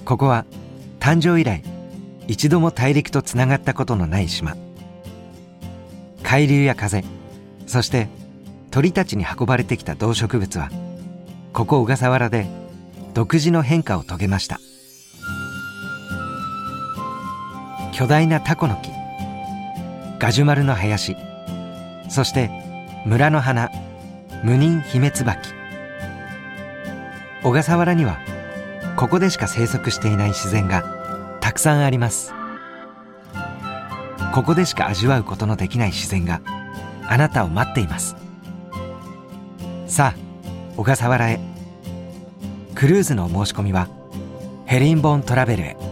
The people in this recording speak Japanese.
ここは誕生以来一度も大陸とつながったことのない島。海流や風、そして鳥たちに運ばれてきた動植物はここ小笠原で独自の変化を遂げました。巨大なタコの木、ガジュマルの林、そして村の花ムニンヒメツバキ。小笠原にはここでしか生息していない自然がたくさんあります。ここでしか味わうことのできない自然があなたを待っています。さあ小笠原へ。クルーズのお申し込みはヘリンボーントラベルへ。